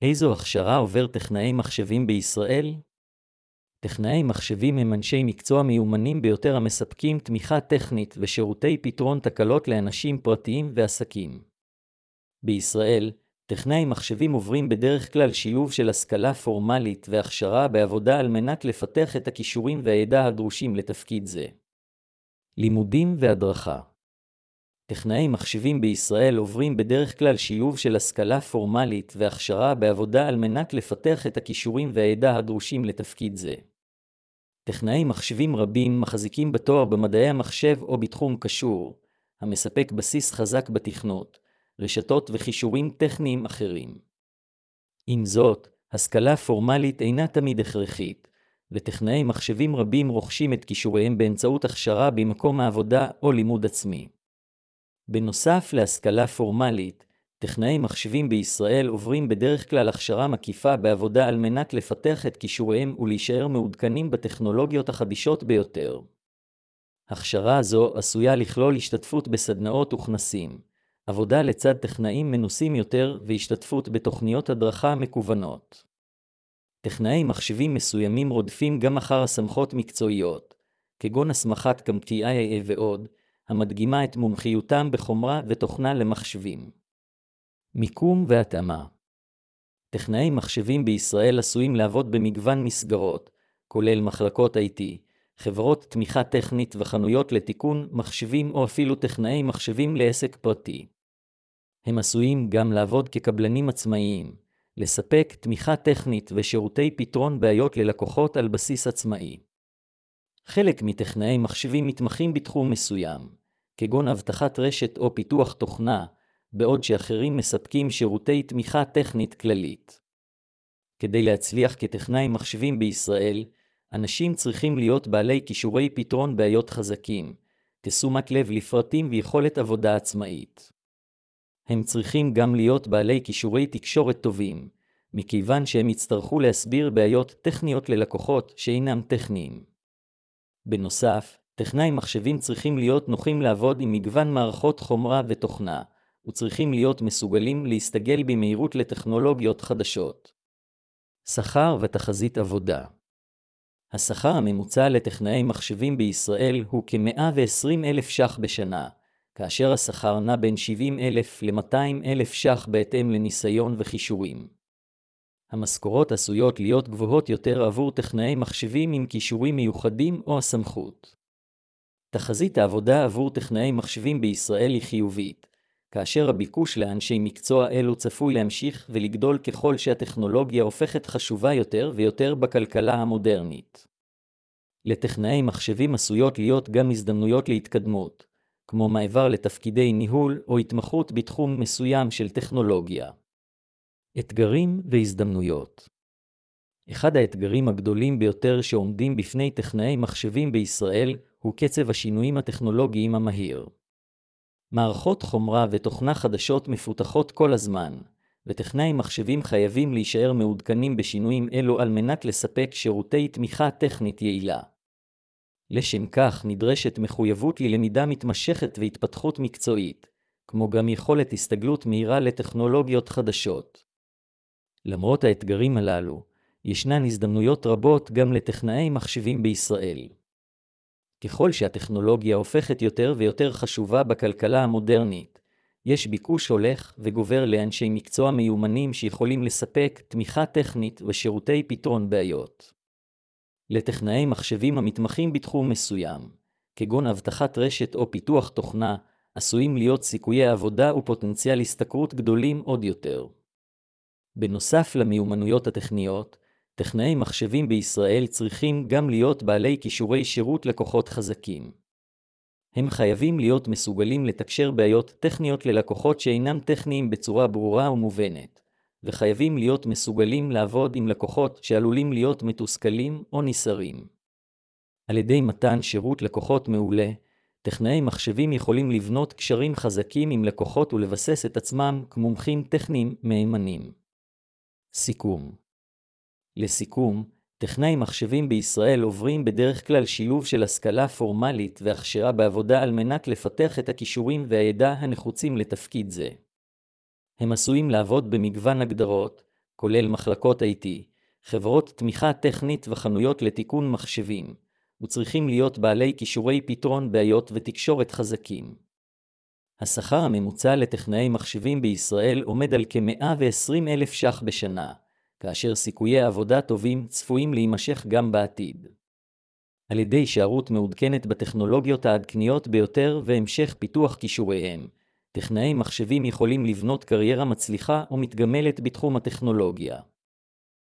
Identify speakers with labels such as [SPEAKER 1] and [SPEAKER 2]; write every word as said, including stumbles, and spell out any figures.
[SPEAKER 1] איזו הכשרה עובר טכנאי מחשבים בישראל? טכנאי מחשבים הם אנשי מקצוע מיומנים ביותר המספקים תמיכה טכנית ושירותי פתרון תקלות לאנשים פרטיים ועסקים. בישראל, טכנאי מחשבים עוברים בדרך כלל שילוב של השכלה פורמלית והכשרה בעבודה על מנת לפתח את הכישורים והידע הדרושים לתפקיד זה. לימודים והדרכה. טכנאי מחשבים בישראל עוברים בדרך כלל שילוב של השכלה פורמלית והכשרה בעבודה על מנת לפתח את הכישורים והידע הדרושים לתפקיד זה. טכנאי מחשבים רבים מחזיקים בתואר במדעי המחשב או בתחום קשור, המספק בסיס חזק בתכנות, רשתות וכישורים טכניים אחרים. עם זאת, השכלה פורמלית אינה תמיד הכרחית, וטכנאי מחשבים רבים רוכשים את כישוריהם באמצעות הכשרה במקום העבודה או לימוד עצמי. בנוסף להשכלה פורמלית, טכנאי מחשבים בישראל עוברים בדרך כלל הכשרה מקיפה בעבודה על מנת לפתח את כישוריהם ולהישאר מעודכנים בטכנולוגיות החדישות ביותר. הכשרה זו עשויה לכלול השתתפות בסדנאות וכנסים, עבודה לצד טכנאים מנוסים יותר והשתתפות בתוכניות הדרכה מקוונות. טכנאי מחשבים מסוימים רודפים גם אחר הסמכות מקצועיות, כגון הסמכת קמ"טי איי איי ועוד, המדגימה את מומחיותם בחומרה ותוכנה למחשבים. מיקום והתאמה. טכנאי מחשבים בישראל עשויים לעבוד במגוון מסגרות, כולל מחלקות איי טי, חברות תמיכה טכנית וחנויות לתיקון מחשבים או אפילו טכנאי מחשבים לעסק פרטי. הם עשויים גם לעבוד כקבלנים עצמאיים, לספק תמיכה טכנית ושירותי פתרון בעיות ללקוחות על בסיס עצמאי. חלק מטכנאי מחשבים מתמחים בתחום מסוים, כגון אבטחת רשת או פיתוח תוכנה, בעוד שאחרים מספקים שירותי תמיכה טכנית כללית. כדי להצליח כטכנאי מחשבים בישראל, אנשים צריכים להיות בעלי כישורי פתרון בעיות חזקים, תשומת לב לפרטים ויכולת עבודה עצמאית. הם צריכים גם להיות בעלי כישורי תקשורת טובים, מכיוון שהם יצטרכו להסביר בעיות טכניות ללקוחות שאינם טכניים. בנוסף, טכנאי מחשבים צריכים להיות נוחים לעבוד עם מגוון מערכות חומרה ותוכנה, וצריכים להיות מסוגלים להסתגל במהירות לטכנולוגיות חדשות. שכר ותחזית עבודה. השכר הממוצע לטכנאי מחשבים בישראל הוא כ-מאה ועשרים אלף ש"ח בשנה, כאשר השכר נע בין שבעים אלף ל-מאתיים אלף ש"ח בהתאם לניסיון וכישורים. המשכורות עשויות להיות גבוהות יותר עבור טכנאי מחשבים עם כישורים מיוחדים או הסמכות. תחזית העבודה עבור טכנאי מחשבים בישראל היא חיובית, כאשר הביקוש לאנשי מקצוע אלו צפוי להמשיך ולגדול ככל שהטכנולוגיה הופכת חשובה יותר ויותר בכלכלה המודרנית. לטכנאי מחשבים עשויות להיות גם הזדמנויות להתקדמות, כמו מעבר לתפקידי ניהול או התמחות בתחום מסוים של טכנולוגיה. אתגרים והזדמנויות. אחד האתגרים הגדולים ביותר שעומדים בפני טכנאי מחשבים בישראל הוא קצב השינויים הטכנולוגיים המהיר. מערכות חומרה ותוכנה חדשות מפותחות כל הזמן, וטכנאי מחשבים חייבים להישאר מעודכנים בשינויים אלו על מנת לספק שירותי תמיכה טכנית יעילה. לשם כך נדרשת מחויבות ללמידה מתמשכת והתפתחות מקצועית, כמו גם יכולת הסתגלות מהירה לטכנולוגיות חדשות. למרות האתגרים הללו, ישנן הזדמנויות רבות גם לטכנאי מחשבים בישראל. ככל שהטכנולוגיה הופכת יותר ויותר חשובה בכלכלה המודרנית, יש ביקוש הולך וגובר לאנשי מקצוע מיומנים שיכולים לספק תמיכה טכנית ושירותי פתרון בעיות. לטכנאי מחשבים המתמחים בתחום מסוים, כגון אבטחת רשת או פיתוח תוכנה, עשויים להיות סיכויי עבודה ופוטנציאל השתכרות גדולים עוד יותר. בנוסף למיומנויות הטכניות, טכנאי מחשבים בישראל צריכים גם להיות בעלי כישורי שירות לקוחות חזקים. הם חייבים להיות מסוגלים לתקשר בעיות טכניות ללקוחות שאינם טכניים בצורה ברורה ומובנת, וחייבים להיות מסוגלים לעבוד עם לקוחות שעלולים להיות מתוסכלים או נסערים. על ידי מתן שירות לקוחות מעולה, טכנאי מחשבים יכולים לבנות קשרים חזקים עם לקוחות ולבסס את עצמם כמומחים טכניים מהימנים. סיכום. לסיכום, טכנאי מחשבים בישראל עוברים בדרך כלל שילוב של השכלה פורמלית והכשרה בעבודה על מנת לפתח את הכישורים והידע הנחוצים לתפקיד זה. הם עשויים לעבוד במגוון הגדרות, כולל מחלקות איי טי, חברות תמיכה טכנית וחנויות לתיקון מחשבים, וצריכים להיות בעלי כישורי פתרון בעיות ותקשורת חזקים. השכר הממוצע לטכנאי מחשבים בישראל עומד על כ-מאה ועשרים אלף ש"ח בשנה, כאשר סיכויי עבודה טובים צפויים להימשך גם בעתיד. על ידי הישארות מעודכנת בטכנולוגיות העדכניות ביותר והמשך פיתוח כישוריהם, טכנאי מחשבים יכולים לבנות קריירה מצליחה ומתגמלת בתחום הטכנולוגיה.